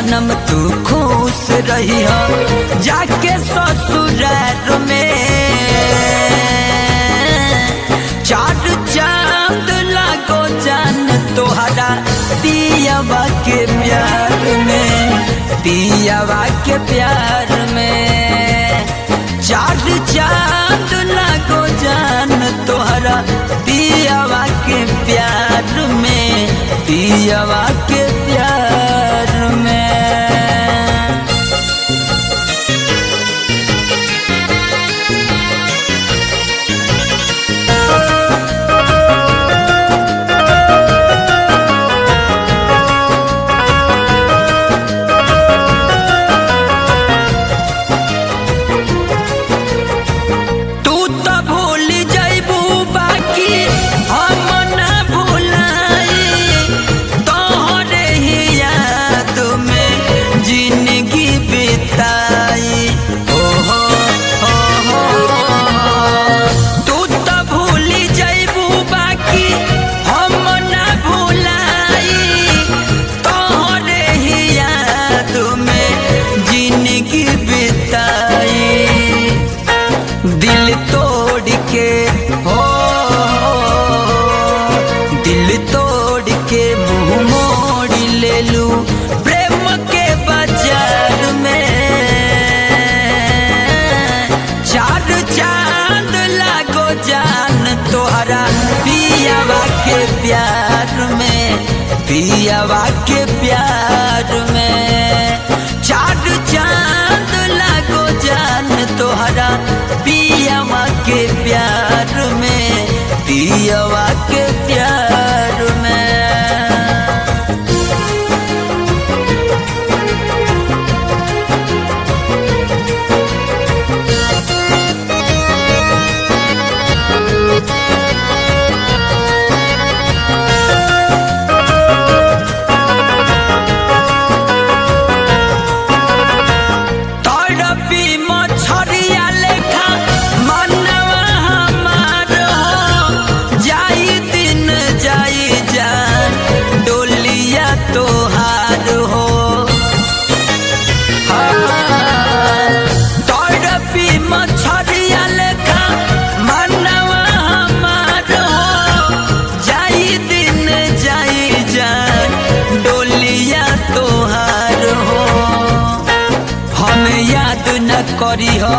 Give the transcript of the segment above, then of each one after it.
जन्म तू खुश रही हो जाके ससुराल में। चार चांद लागो जान तोहरा पियावा के प्यार में, पियावा के प्यार में। चार चांद लागो जान तोहरा पियावा के प्यार में, पियावा के प्यार में। दिल तोड़ के हो, दिल तोड़ के मुंह मोड़ ले लू प्रेम के बाजार में। चार चांद लागो जान तोहरा पियावा के प्यार में, पियावा के प्यार में। चार चांद लागो जान तोहरा पियावा के प्यार में, पियावा के प्यार में। तोहार हो तड़पी मछरिया लेखा मनवा हमार हो। जाई दिन जाई जान डोलिया तोहार हो। हम याद न करी हो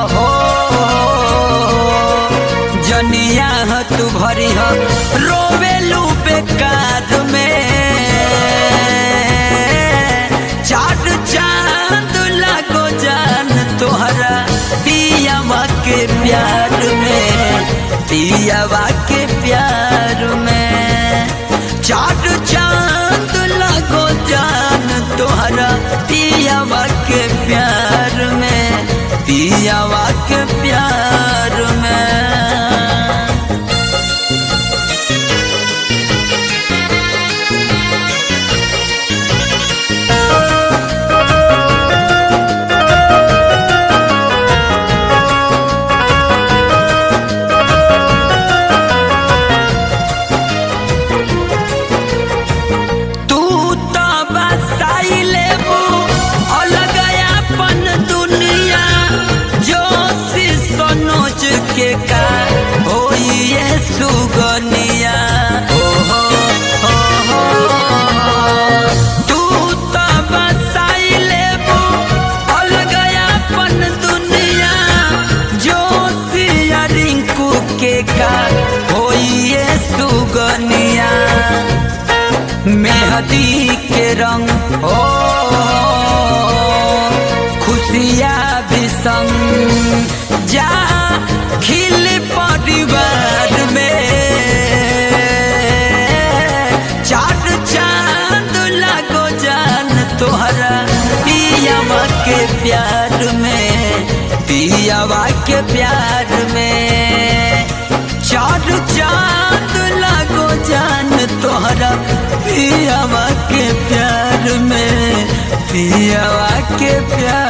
जनिया तू भरी हो रोवेलू बेकार में। चार चांद लागो जान तोहरा पियावा के प्यार में, पियावा के प्यार में। चार चांद लागो जान तोहरा पियावा के प्यार में, पियावा के प्यार में। का होई ये सुगनिया हो तू तो बसाई लेबू अलग अपन दुनिया। जो सिया रिंकू के का होई ये सुगनिया। मेहंदी के रंग हो खुशियाँ भी संग जा खिल परिवार में। चार चांद लागो जान तोहरा पियावा के प्यार में, पियावा के प्यार में। चार चांद लागो जान तोहरा पियावा के प्यार में, पियावा के प्यार